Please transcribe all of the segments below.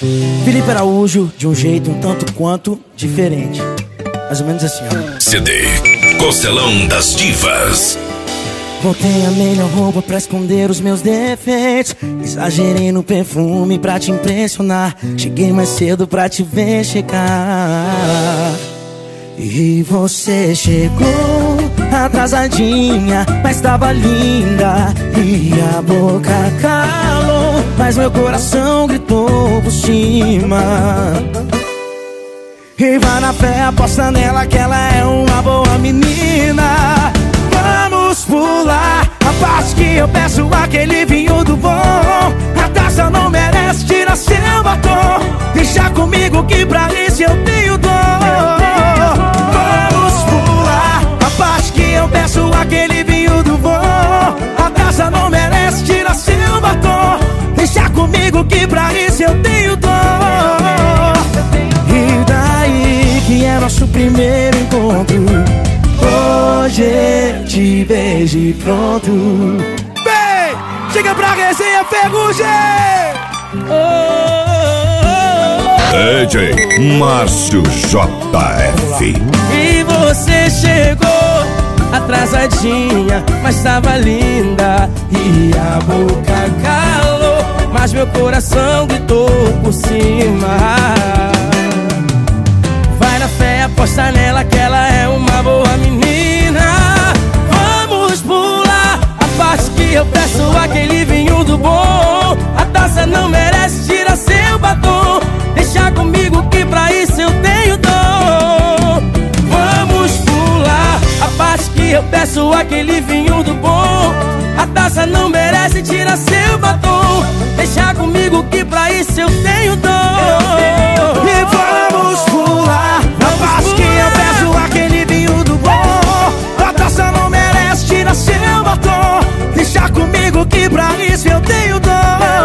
Felipe Araújo, de um jeito um tanto quanto diferente. Mais ou menos assim, ó. CD Costelão das Divas. Botei a melhor roupa pra esconder os meus defeitos. Exagerei no perfume pra te impressionar. Cheguei mais cedo pra te ver chegar. E você chegou atrasadinha, mas tava linda. E a boca calou, mas meu coração gritou por cima. E vai na fé, aposta nela que ela é uma boa menina. Vamos pular a parte que eu peço aquele vinho do bom. A taça não merece, tira seu batom. Deixa comigo que pra isso eu tenho dor. Vamos pular a parte que eu peço aquele vinho do bom. A taça não merece, tira seu batom. Deixa comigo que pra isso eu tenho dor. E daí que é nosso primeiro encontro. Hoje eu te vejo e pronto. Vem, chega pra resenha Ferrugem. DJ Márcio JF. E você chegou atrasadinha, mas tava linda. E a boca calou, mas meu coração gritou por cima. Vai na fé, aposta nela que ela é uma boa menina. Vamos pular a parte que eu peço aquele vinho do bom. A taça não merece, tira seu batom. Deixa comigo que pra isso eu tenho dor. Vamos pular a parte que eu peço aquele vinho do bom. A taça não merece, tira seu batom. Deixa comigo que pra isso eu tenho dor. E vamos pular a parte que eu peço aquele vinho do bom. A taça não merece, tira seu batom. Deixa comigo que pra isso eu tenho dor.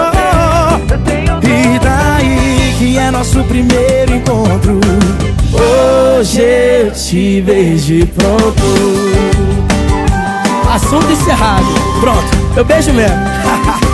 E daí que é nosso primeiro encontro. Hoje eu te vejo e pronto. Assunto encerrado. Pronto, eu beijo mesmo.